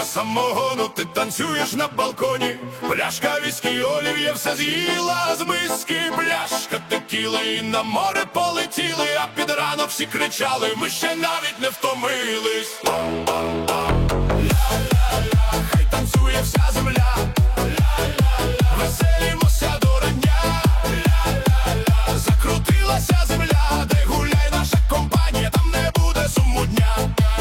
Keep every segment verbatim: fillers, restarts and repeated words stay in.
самогону, ти танцюєш на балконі. Пляшка віскі, олів'є все з'їла з миски. Пляшка текіли і на море полетіли, а під ранок всі кричали, ми ще навіть не втомились. Ля-ля-ля, хай танцює вся земля. Ля-ля-ля, веселімося до рання. Ля-ля-ля, закрутилася земля, де гуляй наша компанія, там не буде суму дня.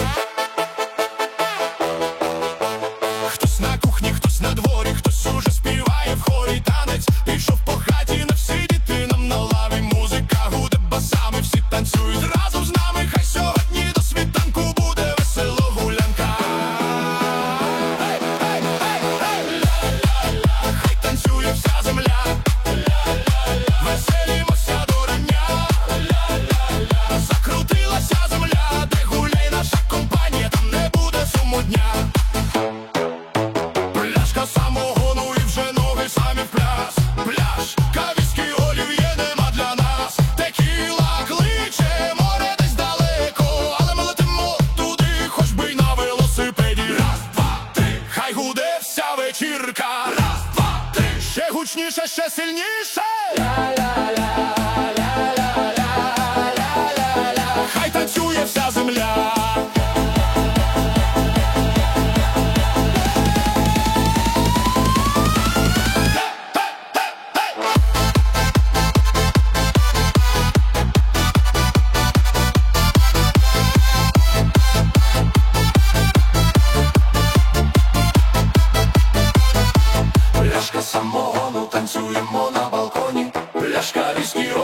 Хтось на кухні, хтось на дворі, хтось уже співає в хорі танець. Пішов по хаті, не всидіти нам на лаві. Музика гуде басами, всі танцюють разом з нами. Хай сьогодні до світанку буде весело гулянка. Ей, ей, ей, ей! Ля-ля-ля, хай танцює вся земля. Ля-ля-ля, веселімося до рання. Ля-ля-ля, закрутилася земля, де гуляй наша компанія, там не буде суму дня. Пляшка самогону і вже ноги самі в пляс. Пляшка віскі, олів'є нема для нас. Текіла кличе, море десь далеко, але ми летимо туди, хоч би й на велосипеді. Раз, два, три, хай гуде вся вечірка. Раз, два, три, ще гучніше, ще сильніше. Ля-ля-ля-ля-ля-ля-ля-ля, хай танцює вся земля. Пляшка самогону, танцюємо на балконі. Пляшка віскі,